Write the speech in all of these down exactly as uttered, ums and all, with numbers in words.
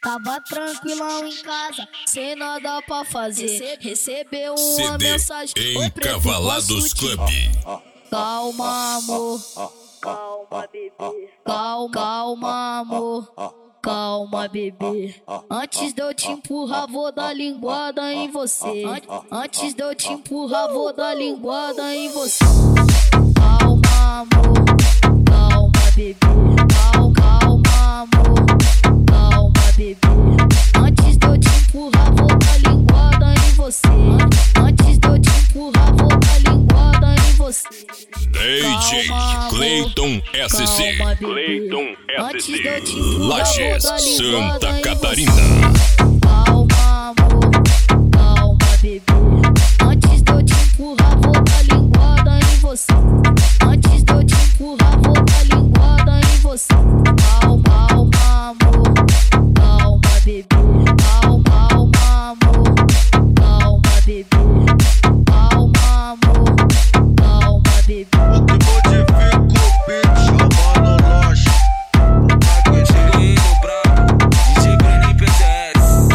Tava tranquilão em casa, sem nada pra fazer. Recebeu uma C D mensagem Encavalados Club. Calma, amor. Calma, bebê. Calma, calma, amor. Calma, bebê. Antes de eu te empurrar, vou dar linguada em você. Antes de eu te empurrar, vou dar linguada em você. Calma, amor. Calma, bebê. Calma, calma, amor. Calma, bebê. Antes de eu te empurrar, vou dar linguada em você. Antes de eu te empurrar, vou dar linguada em você. D J Cleiton S C. Cleiton S C. Lages, Santa Catarina. Calma, amor. Calma, bebê. Antes de eu te empurrar, vou dar linguada em você. Antes de eu te empurrar, vou dar linguada em você. Calma, calma, amor. Calma, bebê. Calma, calma, amor. Calma, bebê. Calma, amor. Calma, bebê. O que modifica o beat, chama no loja. Cheguei no brabo, D J Breno P T S.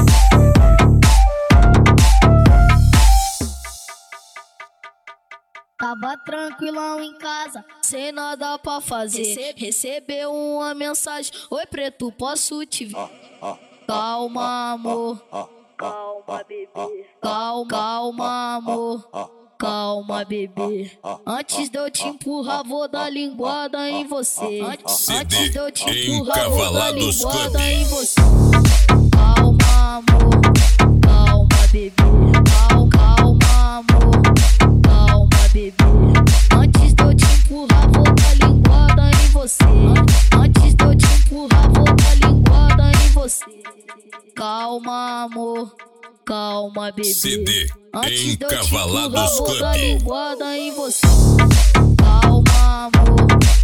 Tava tranquilão em casa, sem nada pra fazer. Recebeu uma mensagem: oi, preto, posso te ver? Calma, amor. Calma, bebê. Calma, calma, amor. Calma, bebê. Antes de eu te empurrar, vou dar linguada em você. Antes de eu te empurrar, vou dar linguada em você. Calma, amor. Calma, bebê. Calma, calma, amor. Calma, bebê. Antes de eu te empurrar, vou dar linguada em você. Antes de eu te empurrar, vou dar linguada em você. Calma, amor. Calma, bebê. C D Antes de eu te Encavalados empurrar, vou dar Club. linguada em você. Calma, amor.